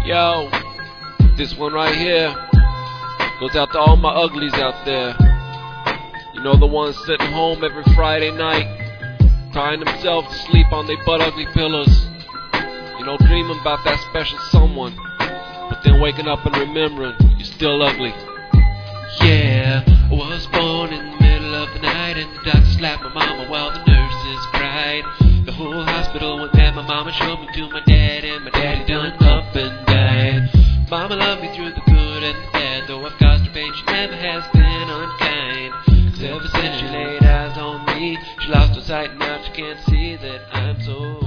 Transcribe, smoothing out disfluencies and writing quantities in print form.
Yo, this one right here goes out to all my uglies out there. You know, the ones sitting home every Friday night, crying themselves to sleep on their butt ugly pillows. You know, dreaming about that special someone, but then waking up and remembering you're still ugly. Yeah, I was born in the middle of the night, and the doctor slapped my mama while the nurses cried. The whole hospital went mad. My mama showed me to my dad, and my daddy done up and died. Mama loved me through the good and the bad, though I've caused her pain, she never has been unkind. 'Cause ever since she laid eyes on me, she lost her sight, and now she can't see that I'm so